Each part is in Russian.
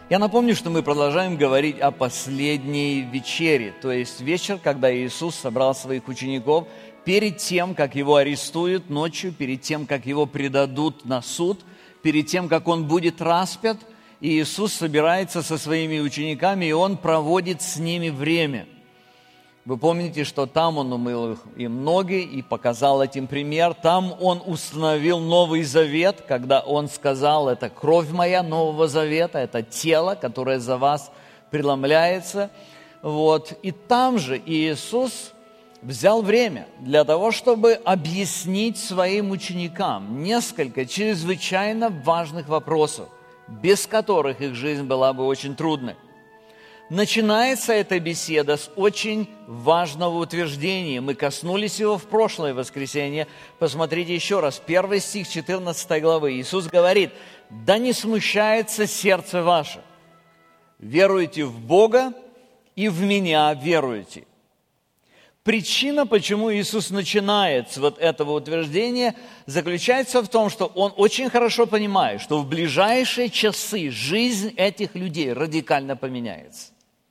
Я напомню, что мы продолжаем говорить о последней вечере, то есть вечер, когда Иисус собрал своих учеников перед тем, как Его арестуют ночью, перед тем, как Его предадут на суд, перед тем, как Он будет распят, и Иисус собирается со своими учениками, и Он проводит с ними время. Вы помните, что там Он умыл им ноги и показал этим пример. Там Он установил Новый Завет, когда Он сказал: это кровь моя Нового Завета, это тело, которое за вас преломляется. И там же Иисус взял время для того, чтобы объяснить своим ученикам несколько чрезвычайно важных вопросов, без которых их жизнь была бы очень трудной. Начинается эта беседа с очень важного утверждения. Мы коснулись его в прошлое воскресенье. Посмотрите еще раз. 1 стих 14 главы. Иисус говорит: «Да не смущается сердце ваше. Веруйте в Бога и в Меня веруйте». Причина, почему Иисус начинает с этого утверждения, заключается в том, что Он очень хорошо понимает, что в ближайшие часы жизнь этих людей радикально поменяется.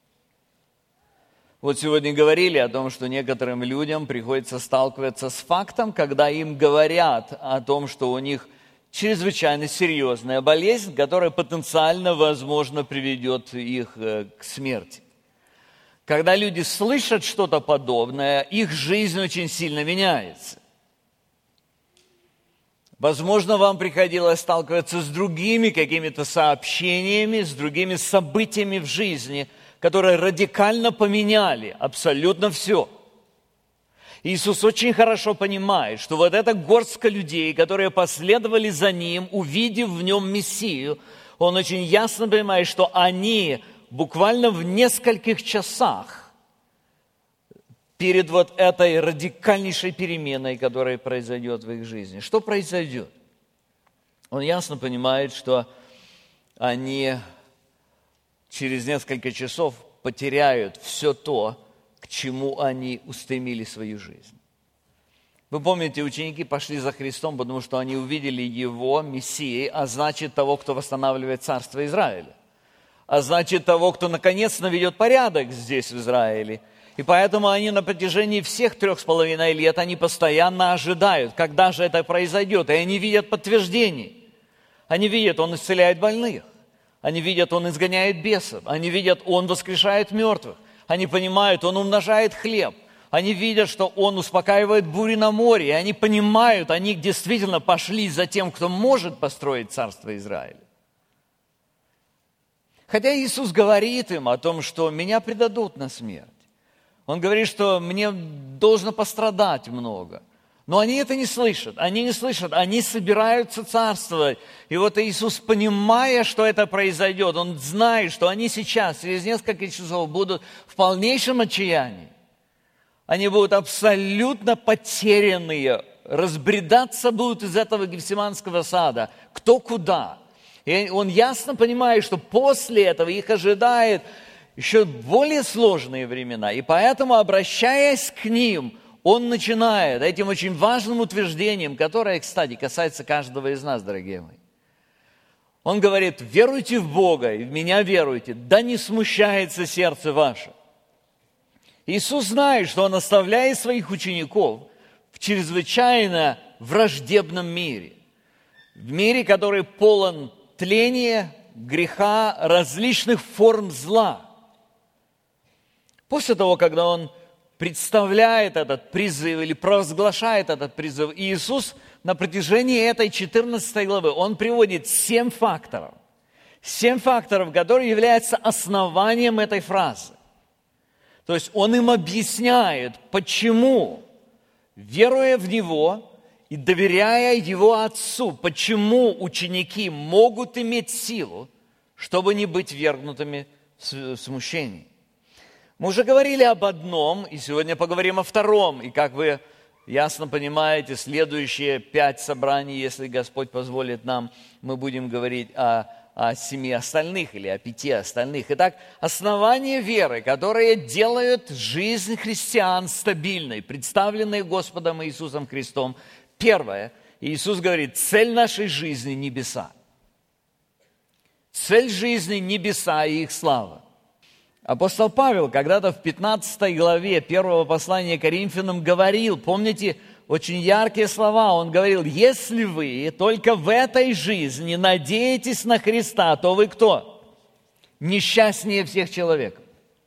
Сегодня говорили о том, что некоторым людям приходится сталкиваться с фактом, когда им говорят о том, что у них чрезвычайно серьезная болезнь, которая потенциально, возможно, приведет их к смерти. Когда люди слышат что-то подобное, их жизнь очень сильно меняется. Возможно, вам приходилось сталкиваться с другими какими-то сообщениями, с другими событиями в жизни, которые радикально поменяли абсолютно все. Иисус очень хорошо понимает, что эта горстка людей, которые последовали за Ним, увидев в Нем Мессию, Он очень ясно понимает, что они буквально в нескольких часах перед этой радикальнейшей переменой, которая произойдет в их жизни. Что произойдет? Он ясно понимает, что они через несколько часов потеряют все то, к чему они устремили свою жизнь. Вы помните, ученики пошли за Христом, потому что они увидели Его, Мессией, а значит того, кто восстанавливает царство Израиля. А значит того, кто наконец наведет порядок здесь, в Израиле. И поэтому они на протяжении всех 3,5 лет, они постоянно ожидают, когда же это произойдет. И они видят подтверждение. Они видят, Он исцеляет больных. Они видят, Он изгоняет бесов. Они видят, Он воскрешает мертвых. Они понимают, Он умножает хлеб. Они видят, что Он успокаивает бури на море. И они понимают, они действительно пошли за тем, кто может построить царство Израиля. Хотя Иисус говорит им о том, что меня предадут на смерть. Он говорит, что мне должно пострадать много. Но они это не слышат, они собираются царствовать. И Иисус, понимая, что это произойдет, Он знает, что они сейчас, через несколько часов, будут в полнейшем отчаянии. Они будут абсолютно потерянные, разбредаться будут из этого Гефсиманского сада, кто куда. И Он ясно понимает, что после этого их ожидает еще более сложные времена. И поэтому, обращаясь к ним, Он начинает этим очень важным утверждением, которое, кстати, касается каждого из нас, дорогие мои. Он говорит: веруйте в Бога и в Меня веруйте, да не смущается сердце ваше. Иисус знает, что Он оставляет своих учеников в чрезвычайно враждебном мире. В мире, который полон тления, греха, различных форм зла. После того, когда Он представляет этот призыв или провозглашает этот призыв, Иисус на протяжении этой 14 главы, Он приводит 7 факторов. 7 факторов, которые являются основанием этой фразы. То есть Он им объясняет, почему, веруя в Него и доверяя Его Отцу, почему ученики могут иметь силу, чтобы не быть ввергнутыми в смущение. Мы уже говорили об одном, и сегодня поговорим о втором. И как вы ясно понимаете, следующие 5 собраний, если Господь позволит нам, мы будем говорить о 7 остальных или о 5 остальных. Итак, основания веры, которые делают жизнь христиан стабильной, представленной Господом Иисусом Христом. Первое, Иисус говорит: цель нашей жизни – небеса. Цель жизни – небеса и их слава. Апостол Павел когда-то в 15 главе первого послания Коринфянам говорил, помните, очень яркие слова, он говорил: если вы только в этой жизни надеетесь на Христа, то вы кто? Несчастнее всех человеков.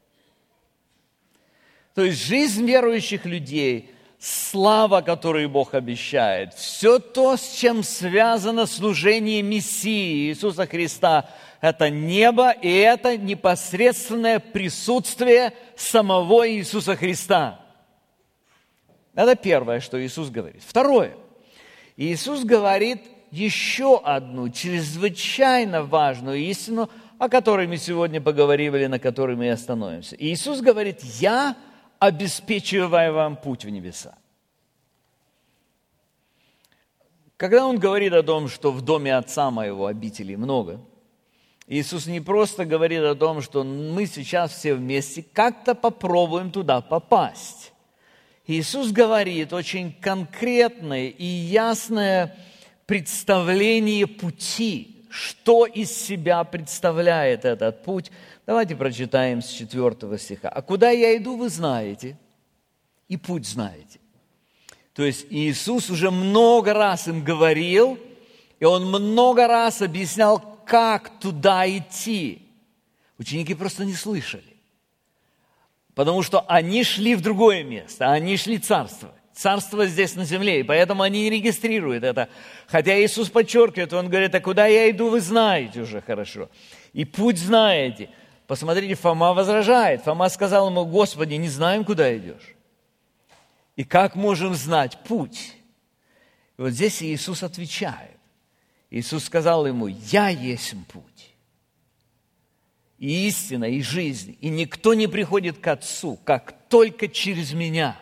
То есть жизнь верующих людей, слава, которую Бог обещает, все то, с чем связано служение Мессии Иисуса Христа, это небо и это непосредственное присутствие самого Иисуса Христа. Это первое, что Иисус говорит. Второе. Иисус говорит еще одну чрезвычайно важную истину, о которой мы сегодня поговорили, на которой мы и остановимся. Иисус говорит: «Я обеспечиваю вам путь в небеса». Когда Он говорит о том, что в доме Отца Моего обителей много, Иисус не просто говорит о том, что мы сейчас все вместе как-то попробуем туда попасть. Иисус говорит очень конкретное и ясное представление пути, что из себя представляет этот путь. Давайте прочитаем с 4 стиха. «А куда я иду, вы знаете, и путь знаете». То есть Иисус уже много раз им говорил, и Он много раз объяснял, как туда идти. Ученики просто не слышали. Потому что они шли в другое место, они шли царствовать. Царство здесь на земле, и поэтому они не регистрируют это. Хотя Иисус подчеркивает, Он говорит: а куда я иду, вы знаете уже хорошо. И путь знаете. Посмотрите, Фома возражает. Фома сказал ему: Господи, не знаем, куда идешь. И как можем знать путь? И вот здесь Иисус отвечает. Иисус сказал ему: я есть путь. И истина, и жизнь, и никто не приходит к Отцу, как только через Меня.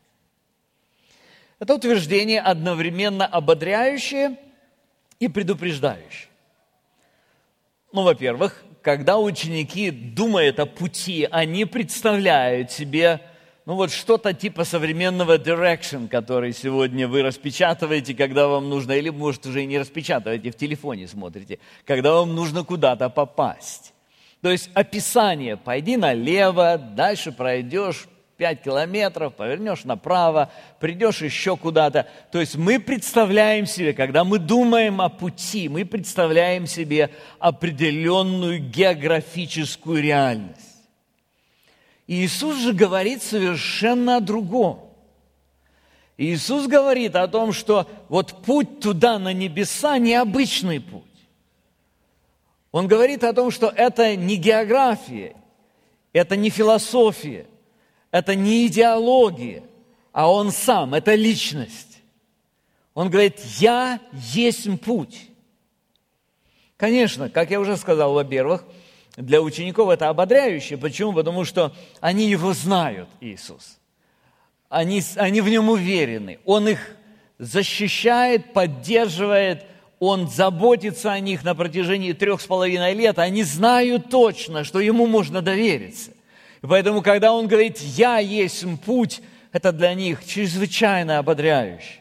Это утверждение одновременно ободряющее и предупреждающее. Ну, во-первых, когда ученики думают о пути, они представляют себе, что-то типа современного direction, который сегодня вы распечатываете, когда вам нужно, или, может, уже и не распечатываете, в телефоне смотрите, когда вам нужно куда-то попасть. То есть описание: пойди налево, дальше пройдешь 5 километров, повернешь направо, придешь еще куда-то. То есть мы представляем себе, когда мы думаем о пути, мы представляем себе определенную географическую реальность. Иисус же говорит совершенно о другом. Иисус говорит о том, что вот путь туда, на небеса, необычный путь. Он говорит о том, что это не география, это не философия, это не идеология, а Он Сам, это личность. Он говорит: «Я есть путь». Конечно, как я уже сказал, во-первых, для учеников это ободряюще. Почему? Потому что они Его знают, Иисус. Они в Нем уверены. Он их защищает, поддерживает, Он заботится о них на протяжении 3,5 лет. Они знают точно, что Ему можно довериться. И поэтому, когда Он говорит: «Я есть путь», это для них чрезвычайно ободряюще.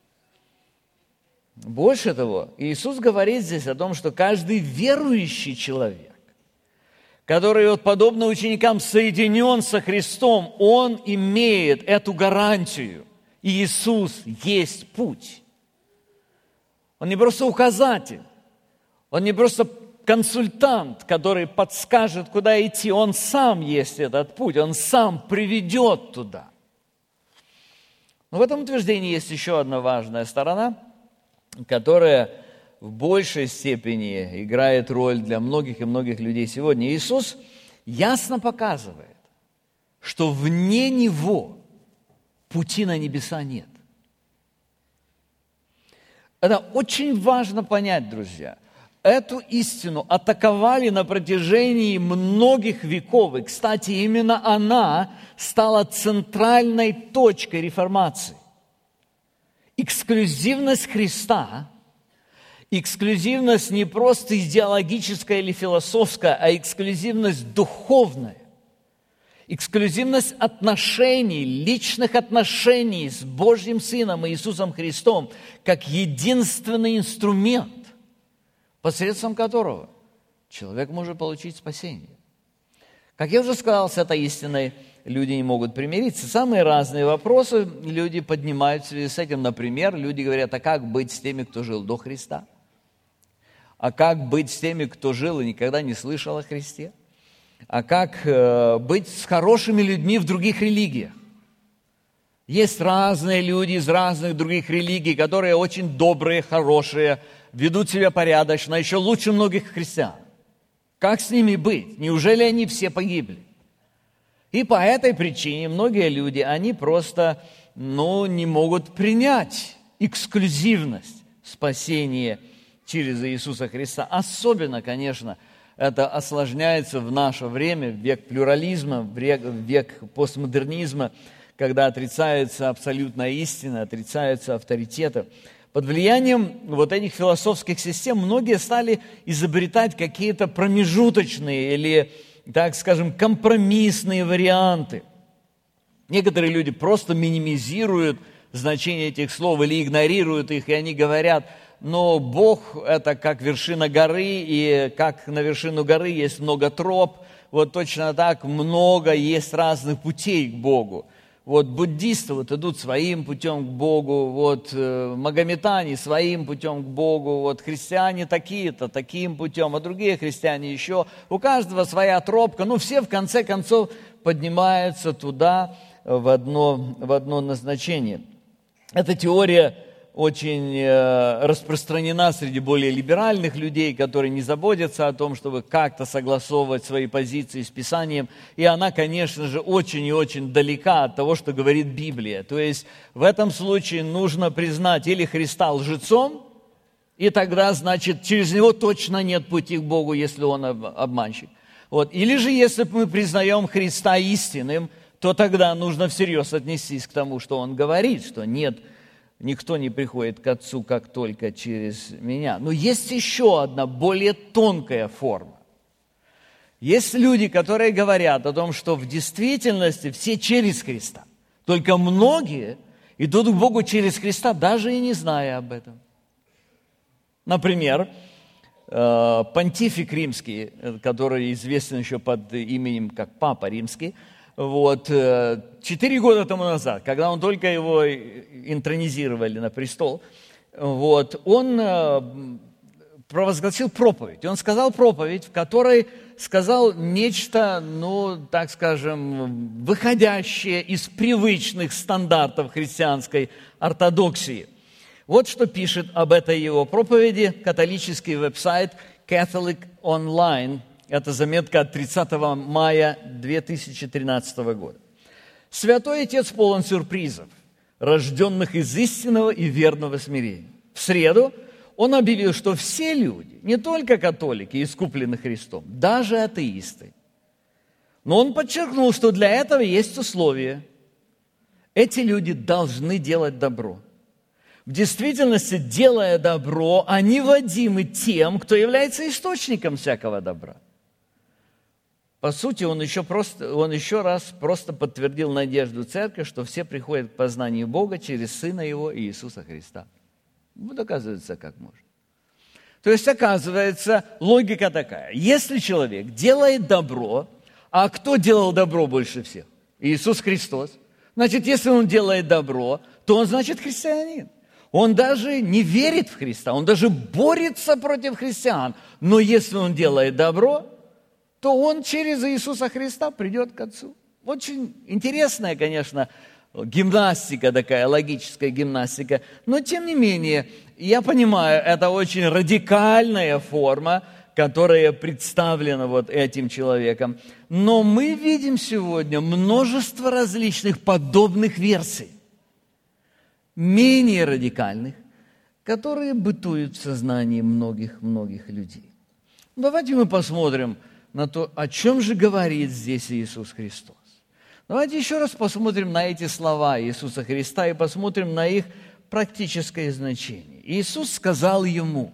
Больше того, Иисус говорит здесь о том, что каждый верующий человек, который, подобно ученикам, соединен со Христом, он имеет эту гарантию. Иисус есть путь. Он не просто указатель, Он не просто консультант, который подскажет, куда идти. Он Сам есть этот путь, Он Сам приведет туда. Но в этом утверждении есть еще одна важная сторона, которая в большей степени играет роль для многих и многих людей сегодня. Иисус ясно показывает, что вне Него пути на небеса нет. Это очень важно понять, друзья. Эту истину атаковали на протяжении многих веков. И, кстати, именно она стала центральной точкой реформации. Эксклюзивность Христа, эксклюзивность не просто идеологическая или философская, а эксклюзивность духовная. Эксклюзивность отношений, личных отношений с Божьим Сыном Иисусом Христом, как единственный инструмент, посредством которого человек может получить спасение. Как я уже сказал, с этой истиной люди не могут примириться. Самые разные вопросы люди поднимают в связи с этим. Например, люди говорят, а как быть с теми, кто жил до Христа? А как быть с теми, кто жил и никогда не слышал о Христе? А как быть с хорошими людьми в других религиях? Есть разные люди из разных других религий, которые очень добрые, хорошие, ведут себя порядочно, еще лучше многих христиан. Как с ними быть? Неужели они все погибли? И по этой причине многие люди, они просто, не могут принять эксклюзивность спасения через Иисуса Христа. Особенно, конечно, это осложняется в наше время, в век плюрализма, в век постмодернизма, когда отрицается абсолютная истина, отрицаются авторитеты. Под влиянием вот этих философских систем многие стали изобретать какие-то промежуточные или, так скажем, компромиссные варианты. Некоторые люди просто минимизируют значение этих слов или игнорируют их, и они говорят, но Бог – это как вершина горы, и как на вершину горы есть много троп, вот точно так много есть разных путей к Богу. Вот буддисты идут своим путем к Богу, магометане своим путем к Богу, христиане такие-то, таким путем, а другие христиане еще. У каждого своя тропка, все в конце концов поднимаются туда в одно назначение. Эта теория очень распространена среди более либеральных людей, которые не заботятся о том, чтобы как-то согласовывать свои позиции с Писанием. И она, конечно же, очень и очень далека от того, что говорит Библия. То есть в этом случае нужно признать или Христа лжецом, и тогда, значит, через него точно нет пути к Богу, если он обманщик. Или же, если мы признаем Христа истинным, то тогда нужно всерьез отнестись к тому, что он говорит, что нет, никто не приходит к Отцу, как только через меня. Но есть еще одна, более тонкая форма. Есть люди, которые говорят о том, что в действительности все через Христа. Только многие идут к Богу через Христа, даже и не зная об этом. Например, понтифик римский, который известен еще под именем как Папа Римский, 4 года тому назад, когда он только его интронизировали на престол, он провозгласил проповедь. Он сказал проповедь, в которой сказал нечто, так скажем, выходящее из привычных стандартов христианской ортодоксии. Вот что пишет об этой его проповеди католический веб-сайт Catholic Online. Это заметка от 30 мая 2013 года. «Святой Отец полон сюрпризов, рожденных из истинного и верного смирения. В среду он объявил, что все люди, не только католики, искуплены Христом, даже атеисты. Но он подчеркнул, что для этого есть условия. Эти люди должны делать добро. В действительности, делая добро, они водимы тем, кто является источником всякого добра». По сути, он еще раз просто подтвердил надежду Церкви, что все приходят к познанию Бога через Сына Его Иисуса Христа. Оказывается, как можно. То есть, оказывается, логика такая. Если человек делает добро, а кто делал добро больше всех? Иисус Христос. Значит, если он делает добро, то он, значит, христианин. Он даже не верит в Христа, он даже борется против христиан. Но если он делает добро, то он через Иисуса Христа придет к Отцу. Очень интересная, конечно, гимнастика такая, логическая гимнастика. Но, тем не менее, я понимаю, это очень радикальная форма, которая представлена этим человеком. Но мы видим сегодня множество различных подобных версий, менее радикальных, которые бытуют в сознании многих людей. Давайте мы посмотрим на то, о чем же говорит здесь Иисус Христос. Давайте еще раз посмотрим на эти слова Иисуса Христа и посмотрим на их практическое значение. Иисус сказал ему: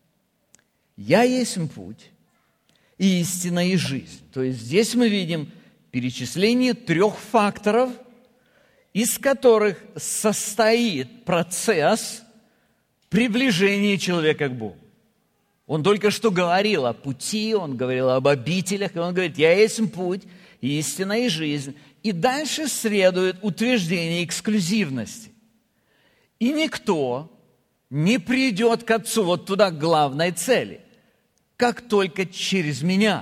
«Я есть путь, и истина, и жизнь». То есть здесь мы видим перечисление 3 факторов, из которых состоит процесс приближения человека к Богу. Он только что говорил о пути, он говорил об обителях, и он говорит: «Я есть путь, истина и жизнь». И дальше следует утверждение эксклюзивности. И никто не придет к Отцу, вот туда, к главной цели, как только через меня.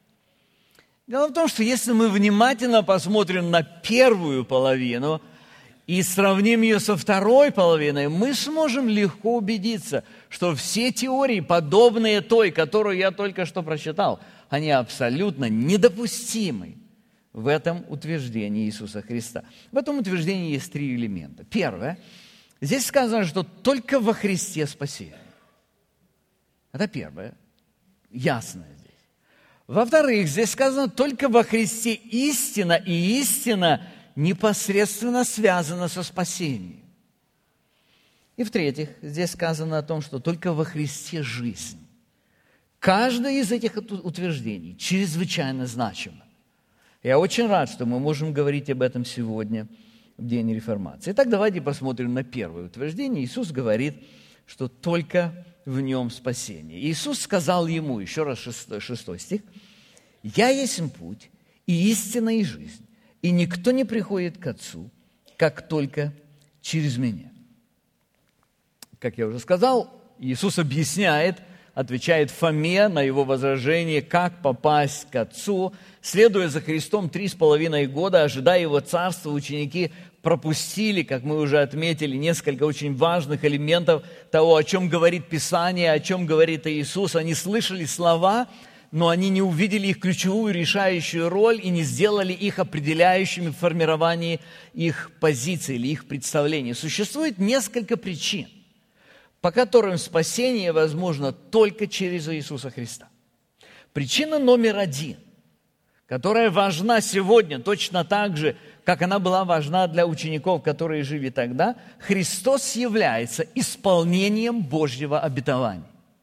Дело в том, что если мы внимательно посмотрим на первую половину и сравним ее со второй половиной, мы сможем легко убедиться, что все теории, подобные той, которую я только что прочитал, они абсолютно недопустимы в этом утверждении Иисуса Христа. В этом утверждении есть три элемента. Первое. Здесь сказано, что только во Христе спасение. Это первое. Ясное здесь. Во-вторых, здесь сказано, только во Христе истина, и истина непосредственно связана со спасением. И в-третьих, здесь сказано о том, что только во Христе жизнь. Каждое из этих утверждений чрезвычайно значимо. Я очень рад, что мы можем говорить об этом сегодня, в День Реформации. Итак, давайте посмотрим на первое утверждение. Иисус говорит, что только в Нем спасение. Иисус сказал ему, еще раз 6 стих: «Я есть путь, и истина, и жизнь, и никто не приходит к Отцу, как только через Меня». Как я уже сказал, Иисус объясняет, отвечает Фоме на его возражение, как попасть к Отцу. Следуя за Христом 3,5 года, ожидая Его царства, ученики пропустили, как мы уже отметили, несколько очень важных элементов того, о чем говорит Писание, о чем говорит Иисус. Они слышали слова, но они не увидели их ключевую решающую роль и не сделали их определяющими в формировании их позиции или их представлений. Существует несколько причин, по которым спасение возможно только через Иисуса Христа. Причина номер один, которая важна сегодня точно так же, как она была важна для учеников, которые жили тогда: Христос является исполнением Божьего обетования.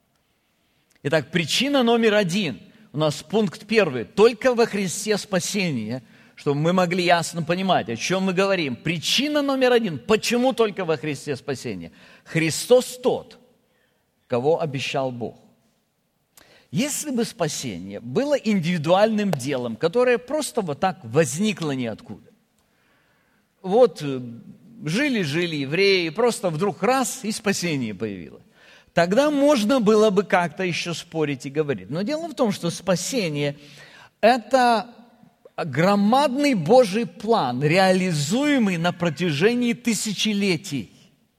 Итак, причина номер один, у нас пункт первый: только во Христе спасение, чтобы мы могли ясно понимать, о чем мы говорим. Причина номер один, почему только во Христе спасение. Христос тот, кого обещал Бог. Если бы спасение было индивидуальным делом, которое просто вот так возникло ниоткуда. Вот жили евреи, просто вдруг раз, и спасение появилось. Тогда можно было бы как-то еще спорить и говорить. Но дело в том, что спасение – это громадный Божий план, реализуемый на протяжении тысячелетий.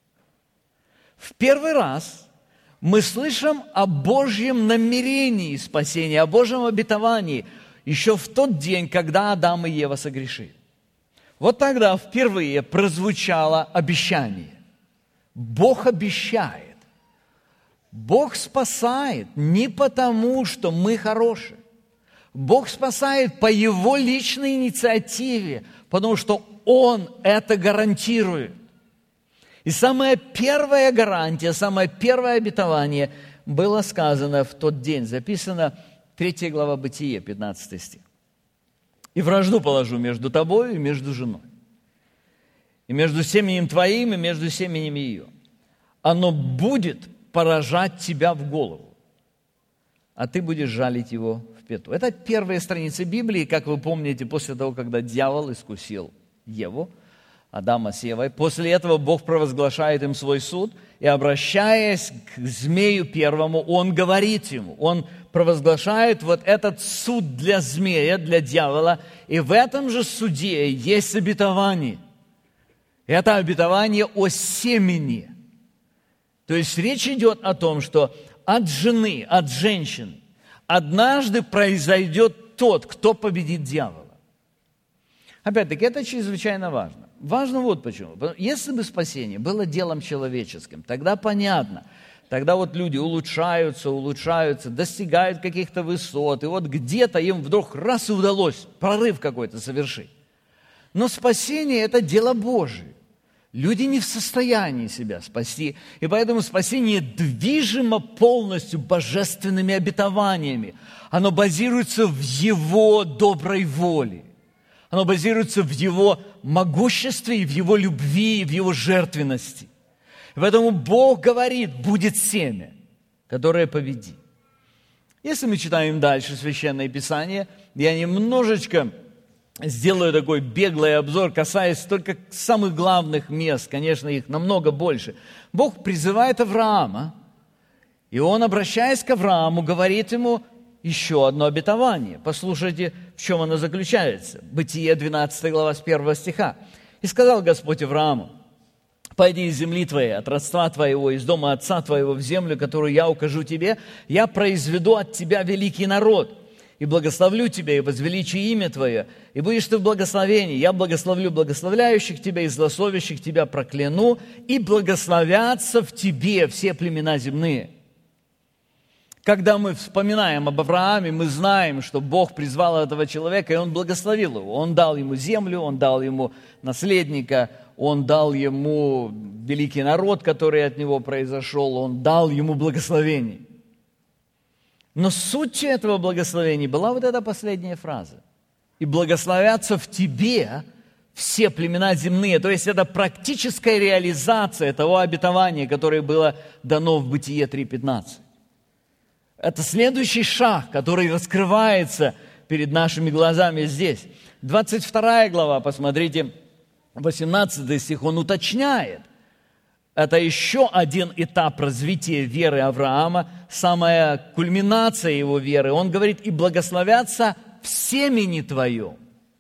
В первый раз мы слышим о Божьем намерении спасения, о Божьем обетовании еще в тот день, когда Адам и Ева согрешили. Вот тогда впервые прозвучало обещание. Бог обещает. Бог спасает не потому, что мы хорошие. Бог спасает по Его личной инициативе, потому что Он это гарантирует. И самая первая гарантия, самое первое обетование было сказано в тот день. Записано 3 глава Бытие, 15 стих. «И вражду положу между тобой и между женой, и между семенем твоим, и между семенем ее. Оно будет поражать тебя в голову, а ты будешь жалить его в пяту». Это первая страница Библии, как вы помните, после того, когда дьявол искусил Еву, Адама с Евой. После этого Бог провозглашает им свой суд, и, обращаясь к змею первому, Он говорит ему, Он провозглашает вот этот суд для змея, для дьявола, и в этом же суде есть обетование. Это обетование о семени. То есть речь идет о том, что от жены, от женщины однажды произойдет тот, кто победит дьявола. Опять-таки, это чрезвычайно важно. Важно вот почему. Если бы спасение было делом человеческим, тогда понятно. Тогда вот люди улучшаются, достигают каких-то высот, и вот где-то им вдруг раз и удалось прорыв какой-то совершить. Но спасение – это дело Божие. Люди не в состоянии себя спасти, и поэтому спасение движимо полностью божественными обетованиями. Оно базируется в Его доброй воле. Оно базируется в Его могуществе, и в Его любви, и в Его жертвенности. И поэтому Бог говорит: будет семя, которое победит. Если мы читаем дальше Священное Писание, я немножечко сделаю такой беглый обзор, касаясь только самых главных мест, конечно, их намного больше. Бог призывает Авраама, и он, обращаясь к Аврааму, говорит ему еще одно обетование. Послушайте, в чем оно заключается. Бытие, 12 глава, с 1 стиха. «И сказал Господь Аврааму: пойди из земли твоей, от родства твоего, из дома отца твоего, в землю, которую я укажу тебе, я произведу от тебя великий народ, и благословлю тебя, и возвеличу имя твое, и будешь ты в благословении. Я благословлю благословляющих тебя, и злословящих тебя прокляну, и благословятся в тебе все племена земные». Когда мы вспоминаем об Аврааме, мы знаем, что Бог призвал этого человека, и Он благословил его. Он дал ему землю, Он дал ему наследника, Он дал ему великий народ, который от него произошел, Он дал ему благословение. Но сутью этого благословения была вот эта последняя фраза. «И благословятся в тебе все племена земные». То есть это практическая реализация того обетования, которое было дано в Бытие 3:15. Это следующий шаг, который раскрывается перед нашими глазами здесь. 22 глава, посмотрите, 18 стих, он уточняет. Это еще один этап развития веры Авраама, самая кульминация его веры. Он говорит: «И благословятся в семени твоем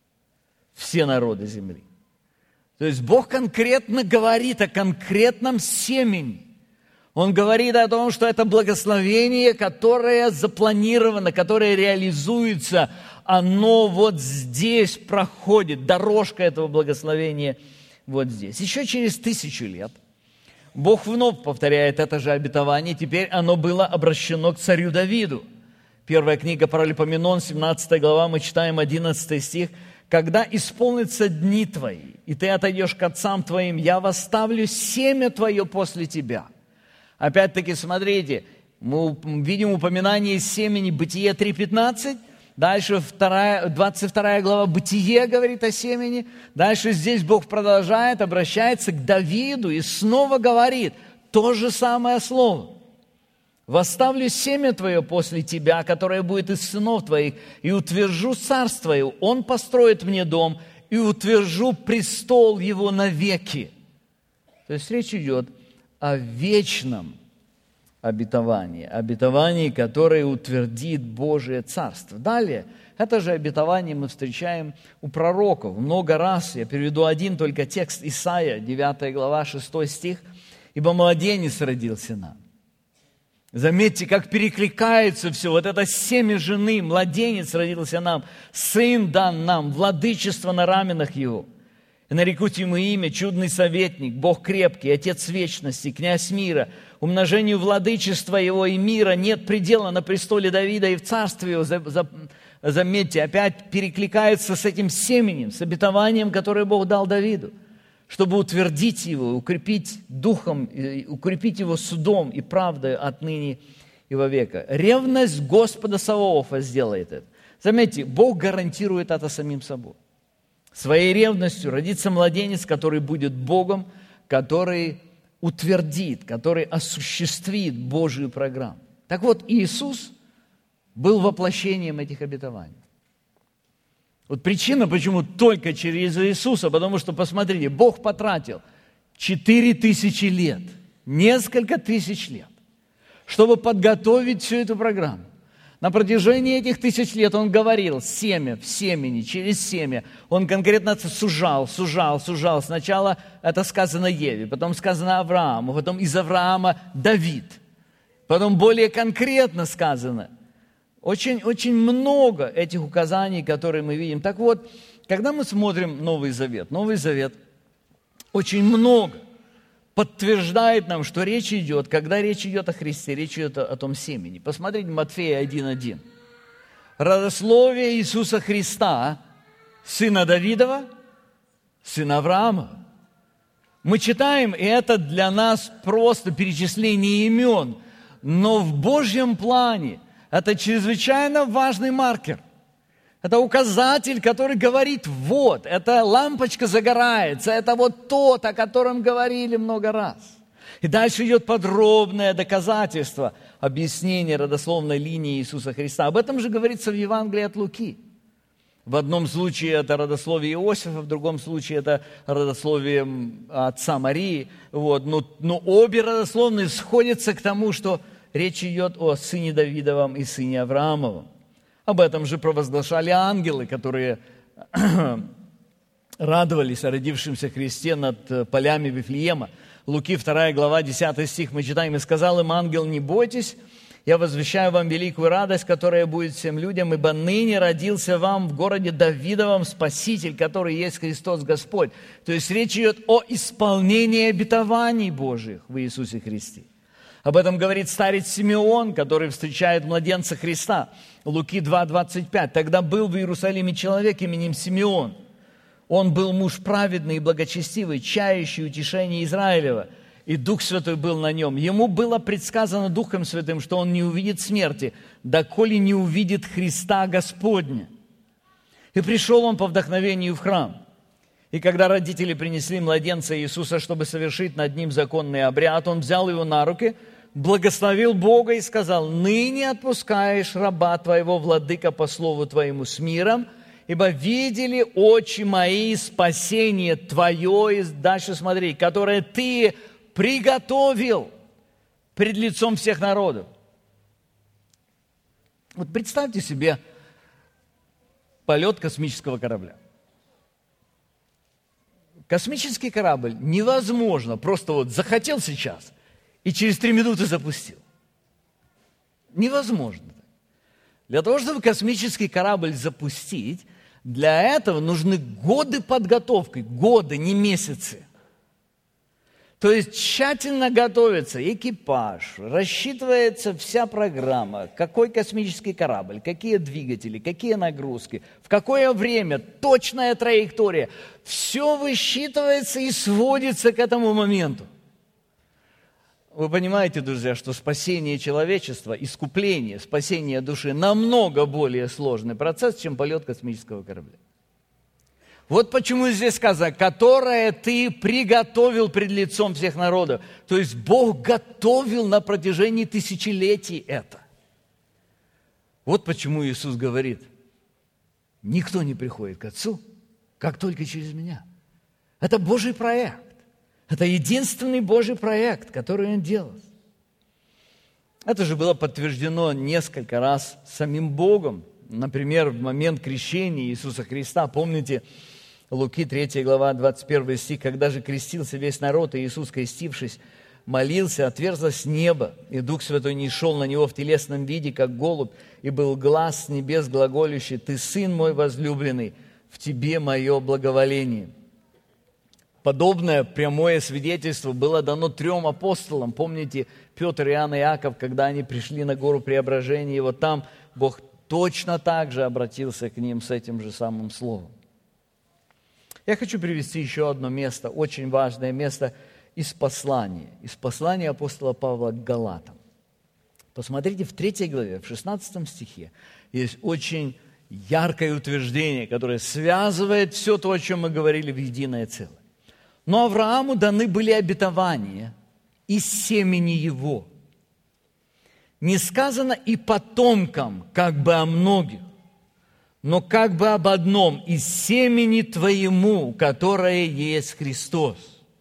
все народы земли». То есть Бог конкретно говорит о конкретном семени. Он говорит о том, что это благословение, которое запланировано, которое реализуется, оно вот здесь проходит, дорожка этого благословения вот здесь. Еще через 1000 лет Бог вновь повторяет это же обетование, теперь оно было обращено к царю Давиду. Первая книга Паралипоменон, 17 глава, мы читаем 11 стих. «Когда исполнятся дни твои, и ты отойдешь к отцам твоим, я восставлю семя твое после тебя». Опять-таки, смотрите, мы видим упоминание семени, Бытие 3:15, дальше 22 глава Бытие говорит о семени, дальше здесь Бог продолжает, обращается к Давиду и снова говорит то же самое слово. «Восставлю семя твое после тебя, которое будет из сынов твоих, и утвержу царство твое, он построит мне дом, и утвержу престол его навеки». То есть речь идет о вечном обетовании, которое утвердит Божие Царство. Далее, это же обетование мы встречаем у пророков много раз. Я приведу один только текст Исаия, 9 глава, 6 стих. «Ибо младенец родился нам». Заметьте, как перекликается все. Вот это семя жены, младенец родился нам, сын дан нам, владычество на раменах его. И нарекут ему имя чудный советник, Бог крепкий, Отец вечности, князь мира. Умножению владычества его и мира нет предела на престоле Давида и в царстве его. Заметьте, опять перекликается с этим семенем, с обетованием, которое Бог дал Давиду, чтобы утвердить его, укрепить духом, укрепить его судом и правдой отныне и вовека. Ревность Господа Саваофа сделает это. Заметьте, Бог гарантирует это самим собой. Своей ревностью родится младенец, который будет Богом, который утвердит, который осуществит Божию программу. Так вот, Иисус был воплощением этих обетований. Вот причина, почему только через Иисуса, потому что, посмотрите, Бог потратил 4000 лет, несколько тысяч лет, чтобы подготовить всю эту программу. На протяжении этих 1000 лет Он говорил семя в семени, через семя. Он конкретно сужал. Сначала это сказано Еве, потом сказано Аврааму, потом из Авраама Давид. Потом более конкретно сказано. Очень много этих указаний, которые мы видим. Так вот, когда мы смотрим Новый Завет очень много подтверждает нам, что речь идет, когда речь идет о Христе, речь идет о том семени. Посмотрите Матфея 1:1. Родословие Иисуса Христа, сына Давидова, сына Авраама. Мы читаем, и это для нас просто перечисление имен, но в Божьем плане это чрезвычайно важный маркер. Это указатель, который говорит, вот, эта лампочка загорается, это вот тот, о котором говорили много раз. И дальше идет подробное доказательство, объяснение родословной линии Иисуса Христа. Об этом же говорится в Евангелии от Луки. В одном случае это родословие Иосифа, в другом случае это родословие отца Марии. Но обе родословные сходятся к тому, что речь идет о сыне Давидовом и сыне Авраамовом. Об этом же провозглашали ангелы, которые радовались о родившемся Христе над полями Вифлеема. Луки 2 глава, 10 стих мы читаем: «И сказал им ангел: не бойтесь, я возвещаю вам великую радость, которая будет всем людям, ибо ныне родился вам в городе Давидовом Спаситель, который есть Христос Господь». То есть речь идет о исполнении обетований Божьих в Иисусе Христе. Об этом говорит старец Симеон, который встречает младенца Христа. Луки 2:25. «Тогда был в Иерусалиме человек именем Симеон. Он был муж праведный и благочестивый, чающий утешение Израилева, и Дух Святой был на нем. Ему было предсказано Духом Святым, что он не увидит смерти, доколе не увидит Христа Господня. И пришел он по вдохновению в храм. И когда родители принесли младенца Иисуса, чтобы совершить над ним законный обряд, он взял его на руки, благословил Бога и сказал: ныне отпускаешь раба твоего, владыка, по слову твоему с миром, ибо видели очи мои спасение твое, и дальше смотри, которое ты приготовил пред лицом всех народов». Вот представьте себе полет космического корабля. Космический корабль невозможно просто захотел сейчас и через 3 минуты запустил. Невозможно. Для того, чтобы космический корабль запустить, для этого нужны годы подготовки, годы, не месяцы. То есть тщательно готовится экипаж, рассчитывается вся программа, какой космический корабль, какие двигатели, какие нагрузки, в какое время, точная траектория. Все высчитывается и сводится к этому моменту. Вы понимаете, друзья, что спасение человечества, искупление, спасение души намного более сложный процесс, чем полет космического корабля. Вот почему здесь сказано: «которое ты приготовил пред лицом всех народов». То есть Бог готовил на протяжении тысячелетий это. Вот почему Иисус говорит: никто не приходит к Отцу, как только через Меня. Это Божий проект. Это единственный Божий проект, который Он делал. Это же было подтверждено несколько раз самим Богом. Например, в момент крещения Иисуса Христа, помните, Луки 3 глава, 21 стих: «Когда же крестился весь народ, и Иисус, крестившись, молился, отверзлось небо, и Дух Святой нишел на Него в телесном виде, как голубь, и был глас с небес глаголющий: Ты, Сын мой возлюбленный, в Тебе мое благоволение». Подобное прямое свидетельство было дано 3 апостолам. Помните, Петр, Иоанн и Иаков, когда они пришли на гору Преображения, и вот там Бог точно так же обратился к ним с этим же самым словом. Я хочу привести еще одно место, очень важное место из послания апостола Павла к Галатам. Посмотрите, в 3 главе, в 16 стихе есть очень яркое утверждение, которое связывает все то, о чем мы говорили, в единое целое. «Но Аврааму даны были обетования из семени его. Не сказано и потомкам, как бы о многих, но как бы об одном: из семени твоему, которое есть Христос».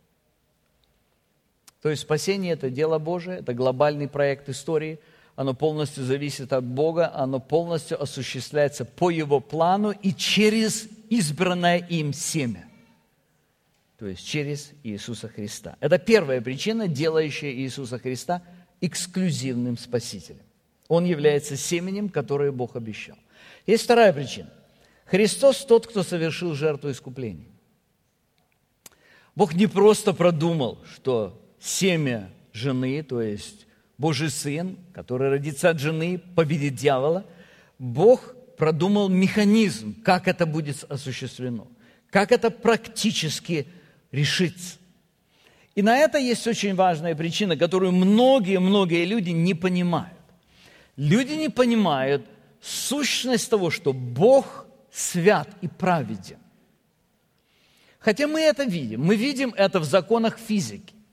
То есть спасение – это дело Божие, это глобальный проект истории. Оно полностью зависит от Бога, оно полностью осуществляется по Его плану и через избранное им семя. То есть через Иисуса Христа. Это первая причина, делающая Иисуса Христа эксклюзивным Спасителем. Он является семенем, которое Бог обещал. Есть вторая причина. Христос тот, кто совершил жертву искупления. Бог не просто продумал, что семя жены, то есть Божий Сын, который родится от жены, победит дьявола. Бог продумал механизм, как это будет осуществлено, как это практически решится. И на это есть очень важная причина, которую многие люди не понимают. Люди не понимают сущность того, что Бог свят и праведен. Хотя мы это видим. Мы видим это в законах физики.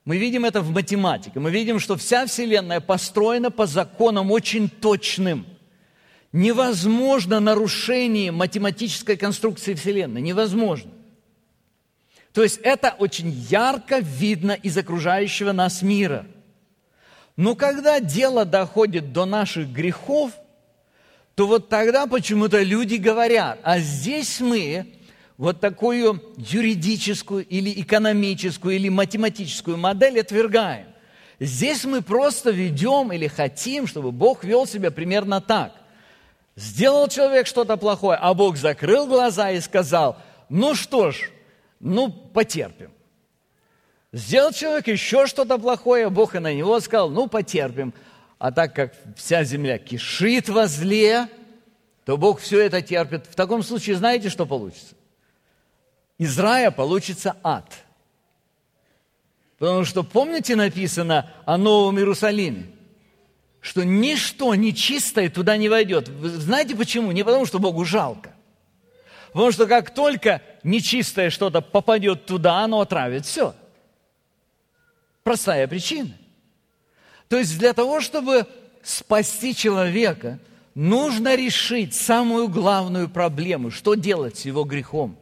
Мы видим это в математике. Мы видим, что вся Вселенная построена по законам очень точным. Невозможно нарушение математической конструкции Вселенной. Невозможно. То есть это очень ярко видно из окружающего нас мира. Но когда дело доходит до наших грехов, то вот тогда почему-то люди говорят, а здесь мы вот такую юридическую или экономическую или математическую модель отвергаем. Здесь мы просто ведем или хотим, чтобы Бог вел себя примерно так. Сделал человек что-то плохое, а Бог закрыл глаза и сказал, ну что ж, потерпим. Сделал человек еще что-то плохое, Бог и на него сказал, потерпим. А так как вся земля кишит во зле, то Бог все это терпит. В таком случае знаете, что получится? Из рая получится ад. Потому что, помните, написано о Новом Иерусалиме? Что ничто нечистое туда не войдет. Вы знаете почему? Не потому, что Богу жалко. Потому что как только нечистое что-то попадет туда, оно отравит все. Простая причина. То есть для того, чтобы спасти человека, нужно решить самую главную проблему, что делать с его грехом.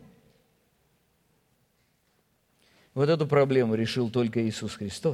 Вот эту проблему решил только Иисус Христос.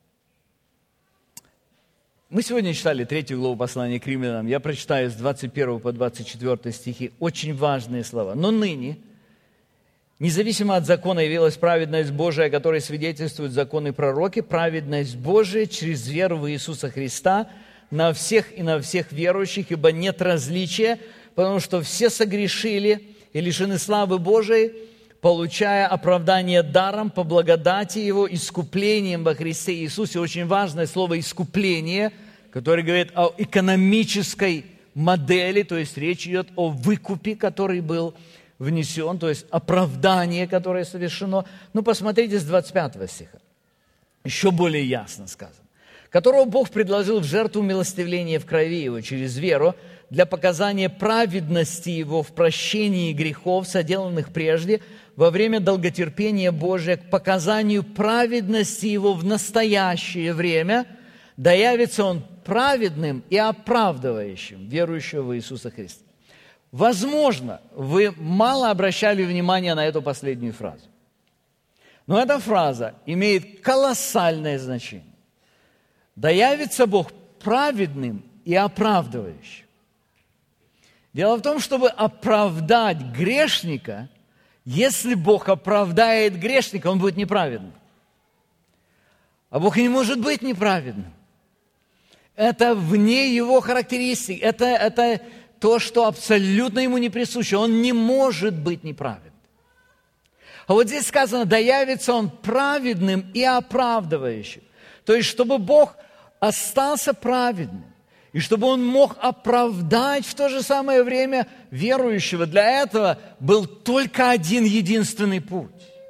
Мы сегодня читали 3 главу послания к римлянам. Я прочитаю с 21 по 24 стихи очень важные слова. «Но ныне, независимо от закона, явилась праведность Божия, о которой свидетельствуют законы и пророки, праведность Божия через веру в Иисуса Христа на всех и на всех верующих, ибо нет различия, потому что все согрешили и лишены славы Божией, получая оправдание даром по благодати Его, искуплением во Христе Иисусе». Очень важное слово «искупление», которое говорит о экономической модели, то есть речь идет о выкупе, который был внесен, то есть оправдание, которое совершено. Посмотрите с 25 стиха. Еще более ясно сказано. «Которого Бог предложил в жертву милостивления в крови Его через веру, для показания праведности Его в прощении грехов, соделанных прежде, во время долготерпения Божия, к показанию праведности Его в настоящее время, да явится Он праведным и оправдывающим верующего в Иисуса Христа». Возможно, вы мало обращали внимания на эту последнюю фразу. Но эта фраза имеет колоссальное значение. Да явится Бог праведным и оправдывающим. Дело в том, чтобы оправдать грешника, если Бог оправдает грешника, он будет неправедным. А Бог не может быть неправедным. Это вне Его характеристик. Это то, что абсолютно Ему не присуще. Он не может быть неправедным. А вот здесь сказано, да явится Он праведным и оправдывающим. То есть, чтобы Бог остался праведным, и чтобы Он мог оправдать в то же самое время верующего. Для этого был только один единственный путь.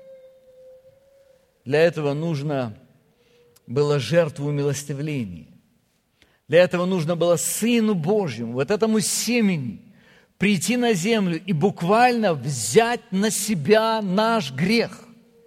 Для этого нужно было жертву умилостивления. Для этого нужно было Сыну Божьему, вот этому семени, прийти на землю и буквально взять на себя наш грех.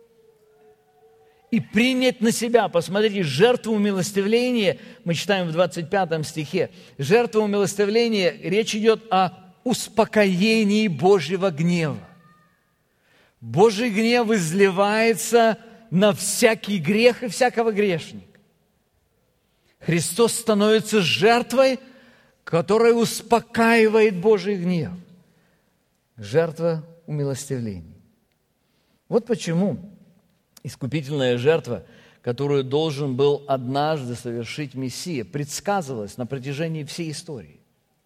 И принять на себя, посмотрите, жертву умилостивления, мы читаем в 25 стихе, жертва умилостивления, речь идет о успокоении Божьего гнева. Божий гнев изливается на всякий грех и всякого грешника. Христос становится жертвой, которая успокаивает Божий гнев. Жертва умилостивления. Вот почему искупительная жертва, которую должен был однажды совершить Мессия, предсказывалась на протяжении всей истории.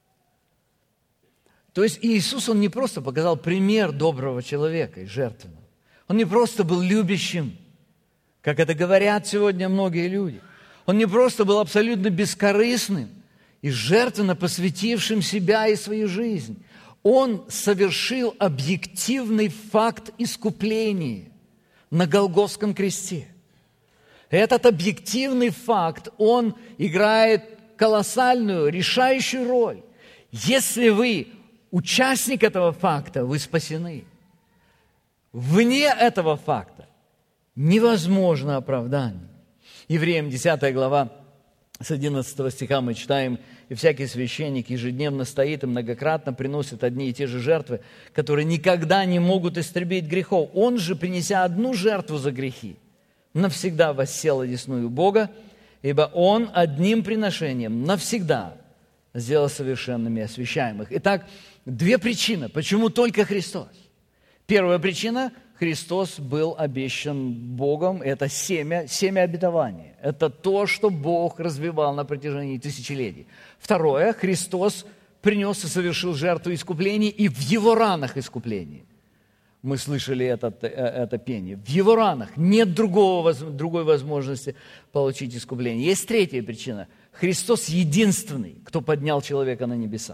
То есть Иисус, Он не просто показал пример доброго человека и жертвенного. Он не просто был любящим, как это говорят сегодня многие люди. Он не просто был абсолютно бескорыстным и жертвенно посвятившим себя и свою жизнь. Он совершил объективный факт искупления на Голгофском кресте. Этот объективный факт, он играет колоссальную, решающую роль. Если вы участник этого факта, вы спасены. Вне этого факта невозможно оправдание. Евреям 10 глава, с 11 стиха мы читаем: «И всякий священник ежедневно стоит и многократно приносит одни и те же жертвы, которые никогда не могут истребить грехов. Он же, принеся одну жертву за грехи, навсегда воссел одесную Бога, ибо Он одним приношением навсегда сделал совершенными освящаемых». Итак, две причины, почему только Христос. Первая причина – Христос был обещан Богом, это семя обетования. Это то, что Бог развивал на протяжении тысячелетий. Второе, Христос принес и совершил жертву искупления, и в Его ранах искупление. Мы слышали это пение. В Его ранах нет другой возможности получить искупление. Есть третья причина. Христос единственный, кто поднял человека на небеса.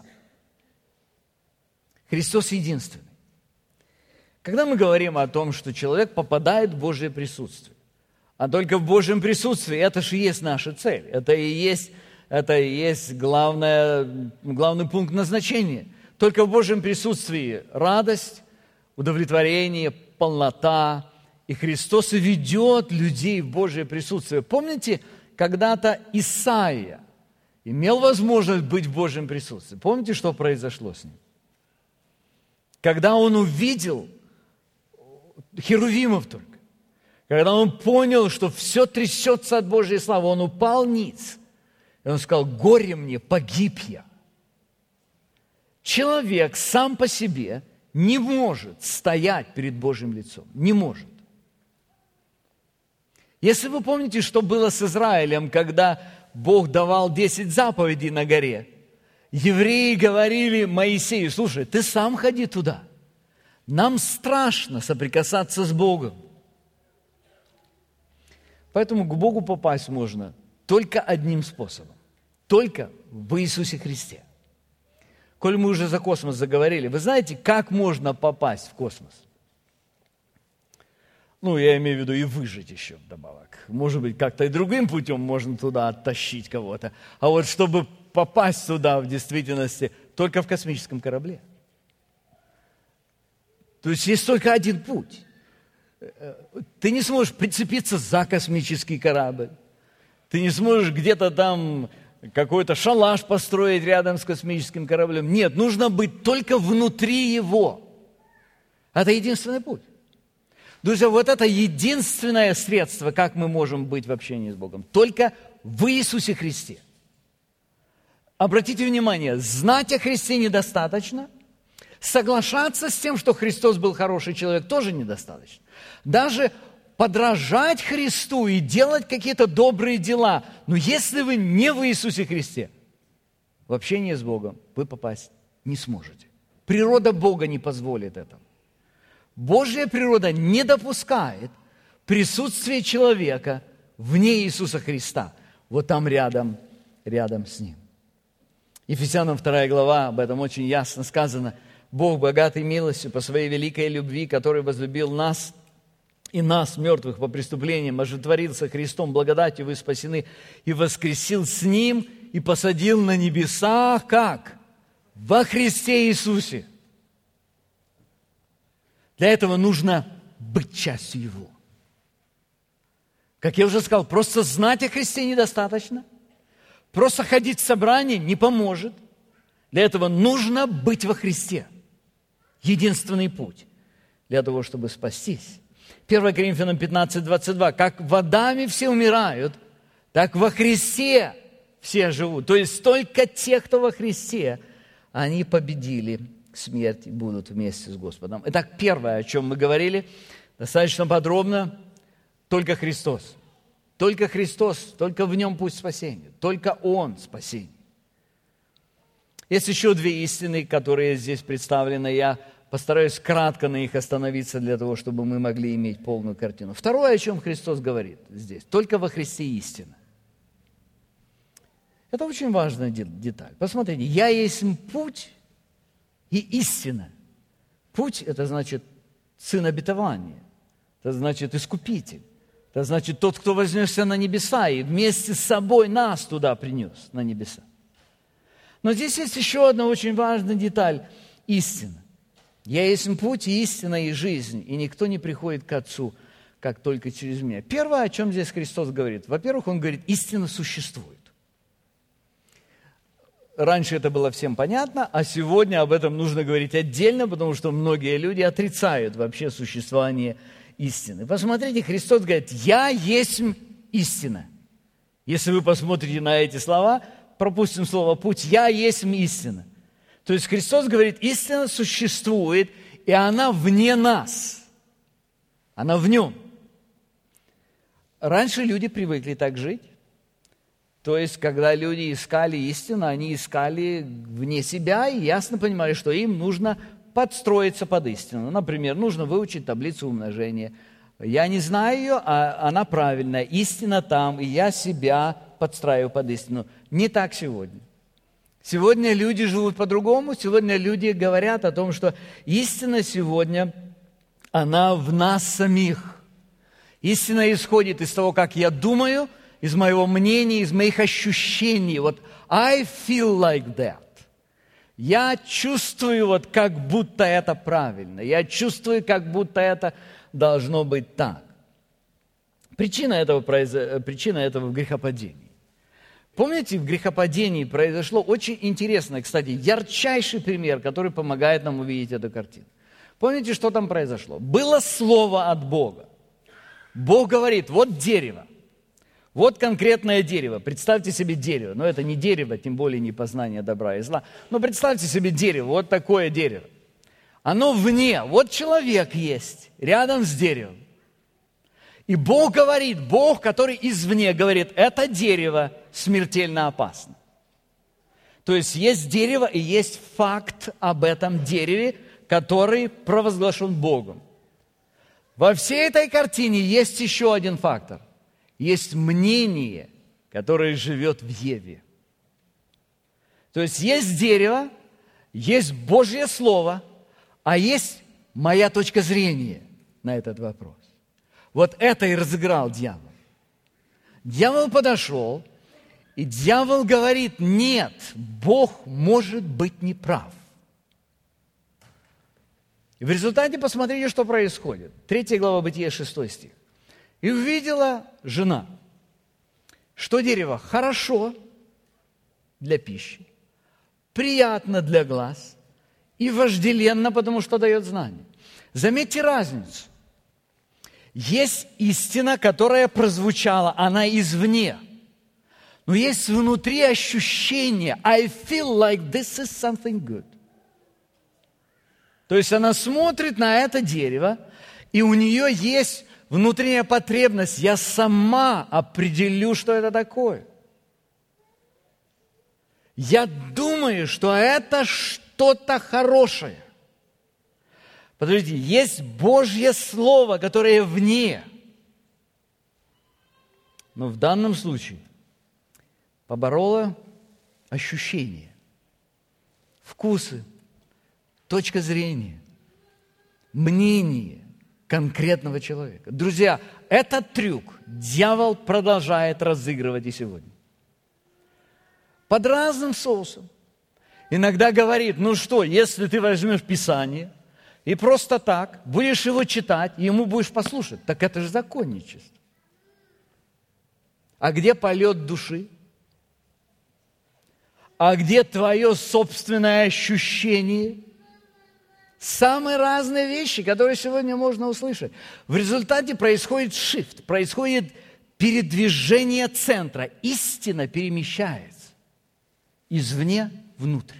Христос единственный. Когда мы говорим о том, что человек попадает в Божье присутствие, а только в Божьем присутствии, это же и есть наша цель, это и есть главный пункт назначения. Только в Божьем присутствии радость, удовлетворение, полнота, и Христос и ведет людей в Божье присутствие. Помните, когда-то Исаия имел возможность быть в Божьем присутствии. Помните, что произошло с ним? Когда он увидел херувимов только, когда он понял, что все трясется от Божьей славы, он упал ниц, и он сказал: «Горе мне, погиб я». Человек сам по себе не может стоять перед Божьим лицом, не может. Если вы помните, что было с Израилем, когда Бог давал 10 заповедей на горе, евреи говорили Моисею: «Слушай, ты сам ходи туда. Нам страшно соприкасаться с Богом». Поэтому к Богу попасть можно только одним способом. Только в Иисусе Христе. Коль мы уже за космос заговорили, вы знаете, как можно попасть в космос? Я имею в виду и выжить еще вдобавок. Может быть, как-то и другим путем можно туда оттащить кого-то. А вот чтобы попасть туда в действительности, только в космическом корабле. То есть есть только один путь. Ты не сможешь прицепиться за космический корабль. Ты не сможешь где-то там какой-то шалаш построить рядом с космическим кораблем. Нет, нужно быть только внутри его. Это единственный путь. Друзья, вот это единственное средство, как мы можем быть в общении с Богом. Только в Иисусе Христе. Обратите внимание, знать о Христе недостаточно. Соглашаться с тем, что Христос был хороший человек, тоже недостаточно. Даже подражать Христу и делать какие-то добрые дела. Но если вы не в Иисусе Христе, в общение с Богом вы попасть не сможете. Природа Бога не позволит этого. Божья природа не допускает присутствия человека вне Иисуса Христа. Вот там рядом с Ним. Ефесянам 2 глава, об этом очень ясно сказано. «Бог, богатый милостью по своей великой любви, который возлюбил нас, и нас, мертвых по преступлениям, оживотворился Христом, благодатью вы спасены, и воскресил с Ним, и посадил на небесах». Как? Во Христе Иисусе. Для этого нужно быть частью Его. Как я уже сказал, просто знать о Христе недостаточно. Просто ходить в собрание не поможет. Для этого нужно быть во Христе. Единственный путь для того, чтобы спастись. 1 Коринфянам 15:22. «Как в Адаме все умирают, так во Христе все живут». То есть только те, кто во Христе, они победили смерть и будут вместе с Господом. Итак, первое, о чем мы говорили, достаточно подробно, только Христос. Только Христос, только в Нем путь спасения. Только Он спасение. Есть еще две истины, которые здесь представлены. Я постараюсь кратко на них остановиться для того, чтобы мы могли иметь полную картину. Второе, о чем Христос говорит здесь, только во Христе истина. Это очень важная деталь. Посмотрите, «Я есть путь и истина». Путь – это значит сын обетования, это значит искупитель, это значит тот, кто вознесся на небеса и вместе с собой нас туда принес, на небеса. Но здесь есть еще одна очень важная деталь – истина. «Я есть путь, и истина, и жизнь, и никто не приходит к Отцу, как только через меня. Первое, о чем здесь Христос говорит. Во-первых, Он говорит, истина существует. Раньше это было всем понятно, а сегодня об этом нужно говорить отдельно, потому что многие люди отрицают вообще существование истины. Посмотрите, Христос говорит, «Я есть истина». Если вы посмотрите на эти слова, пропустим слово «путь», «Я есть истина». То есть Христос говорит, истина существует, и она вне нас. Она в нем. Раньше люди привыкли так жить. То есть, когда люди искали истину, они искали вне себя и ясно понимали, что им нужно подстроиться под истину. Например, нужно выучить таблицу умножения. Я не знаю ее, а она правильная. Истина там, и я себя подстраиваю под истину. Не так сегодня. Сегодня люди живут по-другому. Сегодня люди говорят о том, что истина сегодня, она в нас самих. Истина исходит из того, как я думаю, из моего мнения, из моих ощущений. Вот I feel like that. Я чувствую, вот как будто это правильно. Я чувствую, как будто это должно быть так. Причина этого в грехопадении. Помните, в грехопадении произошло очень интересное, кстати, ярчайший пример, который помогает нам увидеть эту картину. Помните, что там произошло? Было слово от Бога. Бог говорит, вот дерево. Вот конкретное дерево. Представьте себе дерево. Но это не дерево, тем более не познание добра и зла. Но представьте себе дерево, вот такое дерево. Оно вне. Вот человек есть рядом с деревом. И Бог говорит, Бог, который извне говорит, это дерево смертельно опасно. То есть дерево и есть факт об этом дереве, который провозглашен Богом. Во всей этой картине есть еще один фактор. Есть мнение, которое живет в Еве. То есть дерево, есть Божье Слово, а есть моя точка зрения на этот вопрос. Вот это и разыграл дьявол. Дьявол подошел, и дьявол говорит, нет, Бог может быть неправ. И в результате посмотрите, что происходит. 3 глава Бытия, 6 стих. «И увидела жена, что дерево хорошо для пищи, приятно для глаз и вожделенно, потому что дает знание». Заметьте разницу. Есть истина, которая прозвучала, она извне. Но есть внутри ощущение I feel like this is something good. То есть она смотрит на это дерево, и у нее есть внутренняя потребность, я сама определю, что это такое. Я думаю, что это что-то хорошее. Подождите, есть Божье Слово, которое вне. Но в данном случае побороло ощущения, вкусы, точка зрения, мнение конкретного человека. Друзья, этот трюк дьявол продолжает разыгрывать и сегодня. Под разным соусом. Иногда говорит, ну что, если ты возьмешь Писание и просто так будешь его читать, и ему будешь послушать, так это же законничество. А где полет души? А где твое собственное ощущение? Самые разные вещи, которые сегодня можно услышать. В результате происходит шифт, происходит передвижение центра. Истина перемещается извне внутрь.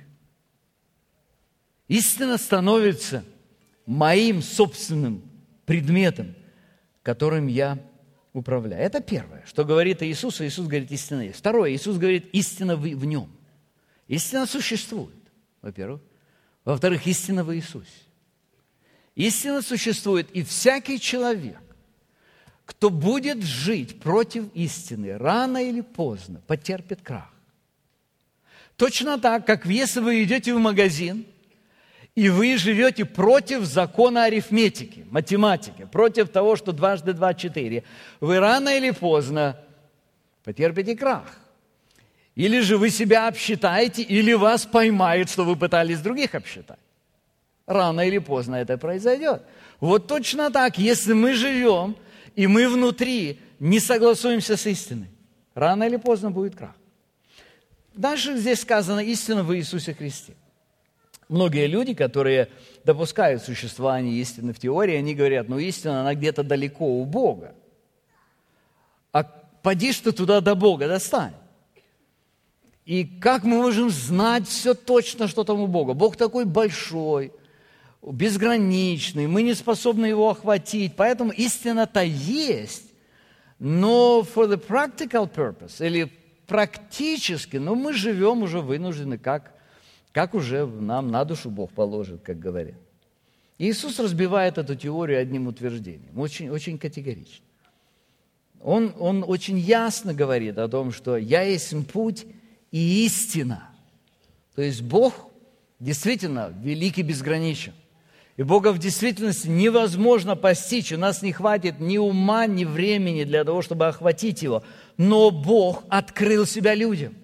Истина становится моим собственным предметом, которым я управляю. Это первое, что говорит Иисус. Иисус говорит, истина есть. Второе, Иисус говорит, истина в нем. Истина существует, во-первых. Во-вторых, истина в Иисусе. Истина существует, и всякий человек, кто будет жить против истины, рано или поздно потерпит крах. Точно так, как если вы идете в магазин, и вы живете против закона арифметики, математики, против того, что 2 × 2 – 4, вы рано или поздно потерпите крах. Или же вы себя обсчитаете, или вас поймают, что вы пытались других обсчитать. Рано или поздно это произойдет. Вот точно так, если мы живем и мы внутри не согласуемся с истиной, рано или поздно будет крах. Дальше здесь сказано истина в Иисусе Христе. Многие люди, которые допускают существование истины в теории, они говорят, истина, она где-то далеко у Бога. А поди ж ты туда до Бога достань. И как мы можем знать все точно, что там у Бога? Бог такой большой, безграничный, мы не способны его охватить. Поэтому истина-то есть, но for the practical purpose, или практически, мы живем уже вынуждены, как уже нам на душу Бог положит, как говорят. Иисус разбивает эту теорию одним утверждением, очень, очень категорично. Он очень ясно говорит о том, что «Я есть путь и истина». То есть Бог действительно велик и безграничен. И Бога в действительности невозможно постичь. У нас не хватит ни ума, ни времени для того, чтобы охватить Его. Но Бог открыл себя людям.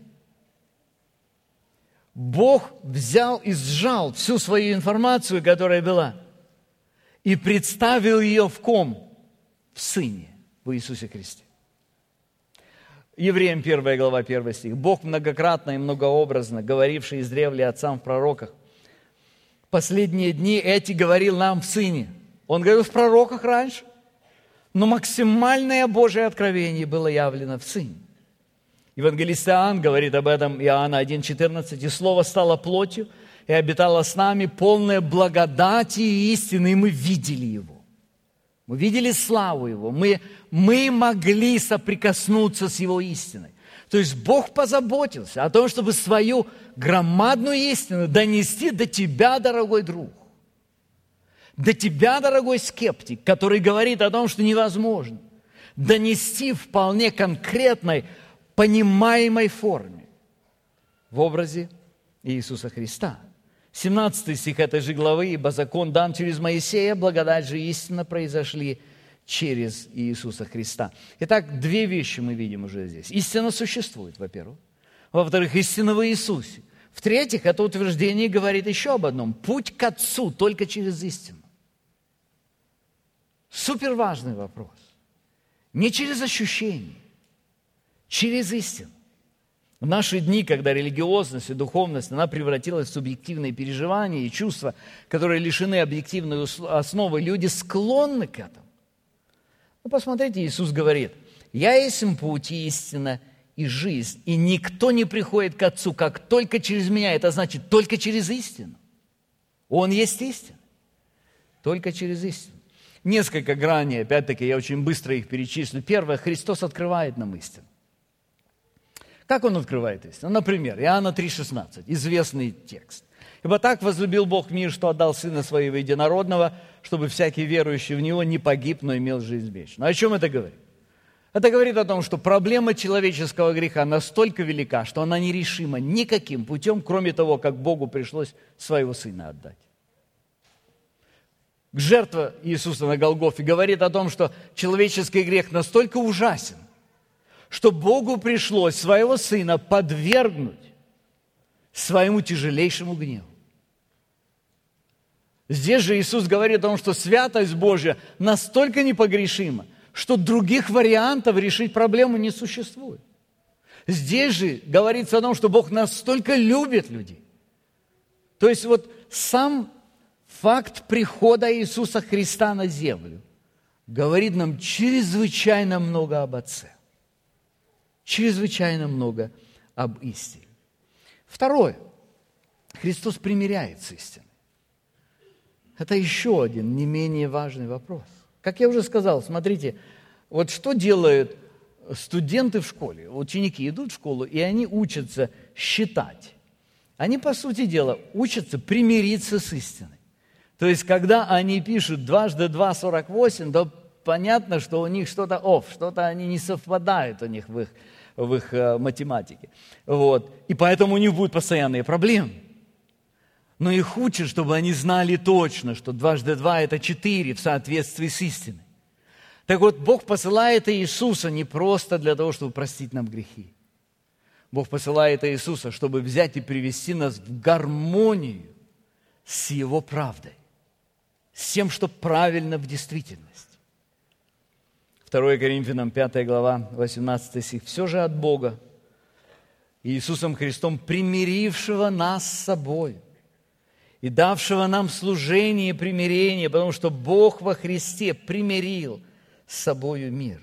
Бог взял и сжал всю свою информацию, которая была, и представил ее в ком? В Сыне, в Иисусе Христе. Евреям 1 глава, 1 стих. Бог многократно и многообразно, говоривший издревле отцам в пророках, последние дни эти говорил нам в Сыне. Он говорил в пророках раньше, но максимальное Божие откровение было явлено в Сыне. Евангелист Иоанн говорит об этом, Иоанна 1,14, «И Слово стало плотью, и обитало с нами, полное благодати и истины, и мы видели Его». Мы видели славу Его, мы могли соприкоснуться с Его истиной. То есть Бог позаботился о том, чтобы свою громадную истину донести до тебя, дорогой друг, до тебя, дорогой скептик, который говорит о том, что невозможно, донести в вполне конкретной, понимаемой форме в образе Иисуса Христа. 17 стих этой же главы, «Ибо закон дан через Моисея, благодать же и истина произошли через Иисуса Христа». Итак, две вещи мы видим уже здесь. Истина существует, во-первых. Во-вторых, истина в Иисусе. В-третьих, это утверждение говорит еще об одном. Путь к Отцу только через истину. Суперважный вопрос. Не через ощущение, через истину. В наши дни, когда религиозность и духовность, она превратилась в субъективные переживания и чувства, которые лишены объективной основы, люди склонны к этому. Посмотрите, Иисус говорит, «Я есть путь, и истина, и жизнь, и никто не приходит к Отцу, как только через Меня». Это значит, только через истину. Он есть истина. Только через истину. Несколько граней, опять-таки, я очень быстро их перечислю. Первое, Христос открывает нам истину. Как Он открывает истину? Например, Иоанна 3,16, известный текст. «Ибо так возлюбил Бог мир, что отдал Сына Своего Единородного, чтобы всякий верующий в Него не погиб, но имел жизнь вечную». О чем это говорит? Это говорит о том, что проблема человеческого греха настолько велика, что она нерешима никаким путем, кроме того, как Богу пришлось Своего Сына отдать. Жертва Иисуса на Голгофе говорит о том, что человеческий грех настолько ужасен, что Богу пришлось Своего Сына подвергнуть Своему тяжелейшему гневу. Здесь же Иисус говорит о том, что святость Божья настолько непогрешима, что других вариантов решить проблему не существует. Здесь же говорится о том, что Бог настолько любит людей. То есть сам факт прихода Иисуса Христа на землю говорит нам чрезвычайно много об Отце. Чрезвычайно много об истине. Второе. Христос примиряет с истиной. Это еще один не менее важный вопрос. Как я уже сказал, смотрите, что делают студенты в школе? Ученики идут в школу, и они учатся считать. Они, по сути дела, учатся примириться с истиной. То есть, когда они пишут 2 × 2 = 48, то понятно, что у них что-то они не совпадают у них в их математике. И поэтому у них будут постоянные проблемы. Но их учат, чтобы они знали точно, что 2 × 2 = 4 в соответствии с истиной. Так вот, Бог посылает Иисуса не просто для того, чтобы простить нам грехи. Бог посылает Иисуса, чтобы взять и привести нас в гармонию с Его правдой, с тем, что правильно в действительности. 2 Коринфянам 5 глава, 18 стих. «Все же от Бога, Иисусом Христом, примирившего нас с собой и давшего нам служение и примирение, потому что Бог во Христе примирил с собою мир».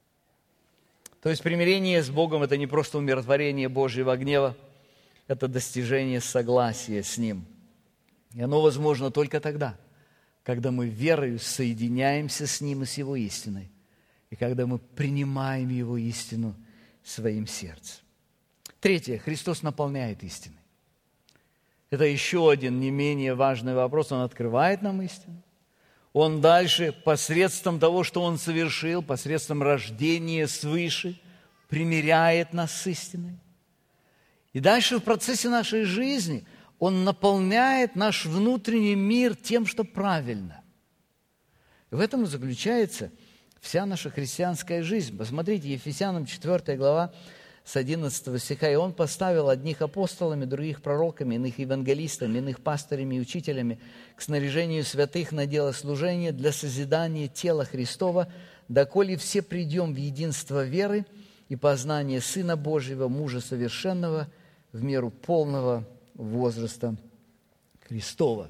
То есть примирение с Богом – это не просто умиротворение Божьего гнева, это достижение согласия с Ним. И оно возможно только тогда, когда мы верою соединяемся с Ним и с Его истиной, и когда мы принимаем Его истину своим сердцем. Третье. Христос наполняет истиной. Это еще один не менее важный вопрос. Он открывает нам истину. Он дальше посредством того, что Он совершил, посредством рождения свыше, примиряет нас с истиной. И дальше в процессе нашей жизни Он наполняет наш внутренний мир тем, что правильно. И в этом и заключается вся наша христианская жизнь. Посмотрите, Ефесянам 4 глава с 11 стиха. «И Он поставил одних апостолами, других пророками, иных евангелистами, иных пастырями и учителями к снаряжению святых на дело служения для созидания тела Христова, доколе все придем в единство веры и познание Сына Божьего, мужа совершенного, в меру полного возраста Христова».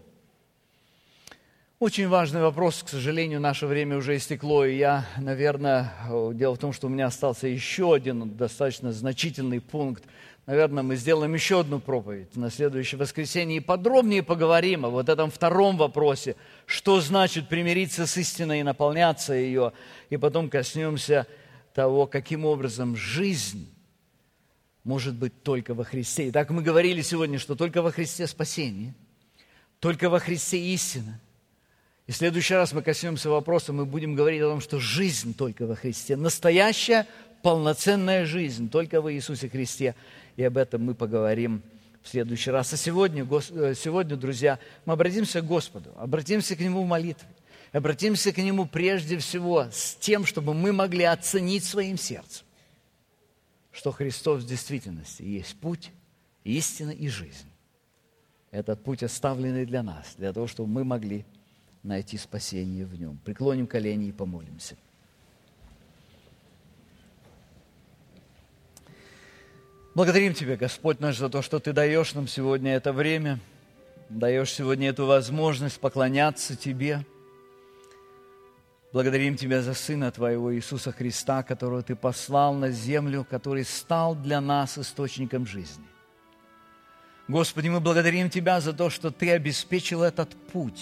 Очень важный вопрос, к сожалению, наше время уже истекло, и я, наверное, дело в том, что у меня остался еще один достаточно значительный пункт. Наверное, мы сделаем еще одну проповедь на следующее воскресенье и подробнее поговорим о вот этом втором вопросе, что значит примириться с истиной и наполняться ее, и потом коснемся того, каким образом жизнь может быть только во Христе. Итак, мы говорили сегодня, что только во Христе спасение, только во Христе истина. И в следующий раз мы коснемся вопроса, мы будем говорить о том, что жизнь только во Христе, настоящая, полноценная жизнь только во Иисусе Христе. И об этом мы поговорим в следующий раз. А сегодня, друзья, мы обратимся к Господу, обратимся к Нему в молитве, обратимся к Нему прежде всего с тем, чтобы мы могли оценить своим сердцем, что Христос в действительности есть путь, истина и жизнь. Этот путь оставленный для нас, для того, чтобы мы могли найти спасение в Нем. Преклоним колени и помолимся. Благодарим Тебя, Господь наш, за то, что Ты даешь нам сегодня это время, даешь сегодня эту возможность поклоняться Тебе. Благодарим Тебя за Сына Твоего Иисуса Христа, которого Ты послал на землю, который стал для нас источником жизни. Господи, мы благодарим Тебя за то, что Ты обеспечил этот путь,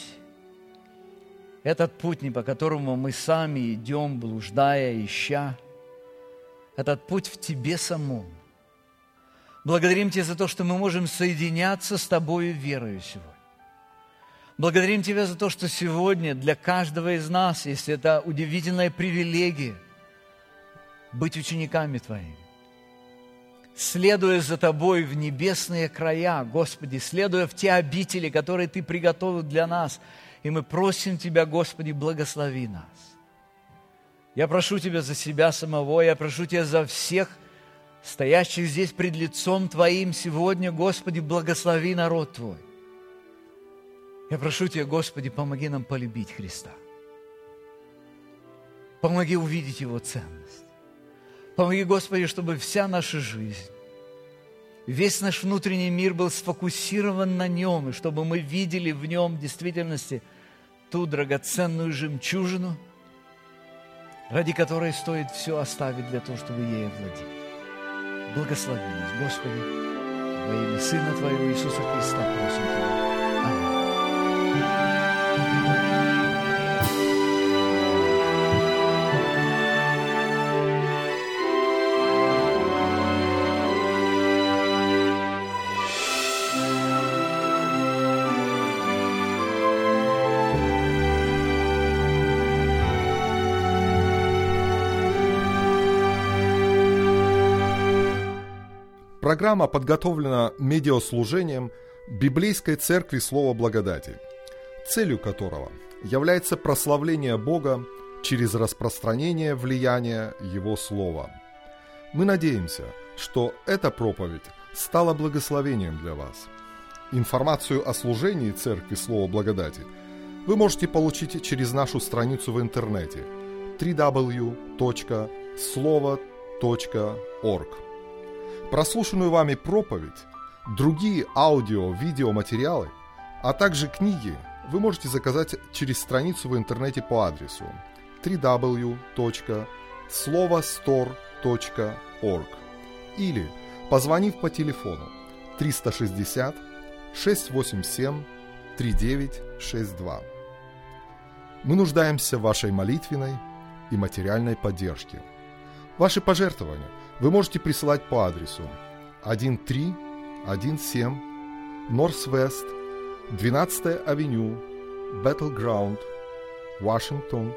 не по которому мы сами идем, блуждая, ища. Этот путь в Тебе самом. Благодарим Тебя за то, что мы можем соединяться с Тобою верою сегодня. Благодарим Тебя за то, что сегодня для каждого из нас есть эта удивительная привилегия быть учениками Твоими. Следуя за Тобой в небесные края, Господи, следуя в те обители, которые Ты приготовил для нас. И мы просим Тебя, Господи, благослови нас. Я прошу Тебя за себя самого, я прошу Тебя за всех стоящих здесь пред лицом Твоим сегодня, Господи, благослови народ Твой. Я прошу Тебя, Господи, помоги нам полюбить Христа. Помоги увидеть Его ценность. Помоги, Господи, чтобы вся наша жизнь, весь наш внутренний мир был сфокусирован на Нем, и чтобы мы видели в Нем в действительности ту драгоценную жемчужину, ради которой стоит все оставить для того, чтобы ей овладеть. Благослови нас, Господи, во имя Сына Твоего Иисуса Христа просим Тебя. Аминь. Программа подготовлена медиаслужением Библейской Церкви Слова Благодати, целью которого является прославление Бога через распространение влияния Его Слова. Мы надеемся, что эта проповедь стала благословением для вас. Информацию о служении Церкви Слова Благодати вы можете получить через нашу страницу в интернете www.slovo.org. Прослушанную вами проповедь, другие аудио-видеоматериалы, а также книги вы можете заказать через страницу в интернете по адресу www.slovostore.org или позвонив по телефону 360 687 3962. Мы нуждаемся в вашей молитвенной и материальной поддержке. Ваши пожертвования вы можете присылать по адресу 1317 Northwest 12-я авеню, Battleground, Вашингтон,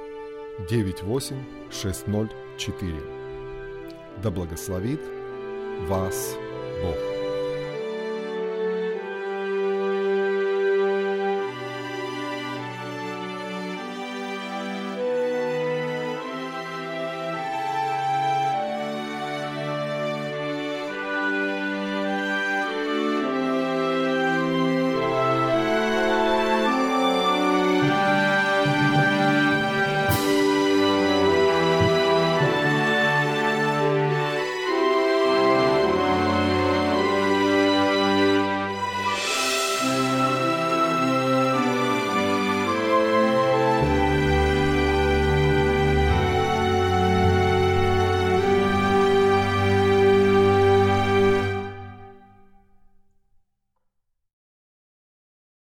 98604. Да благословит вас Бог.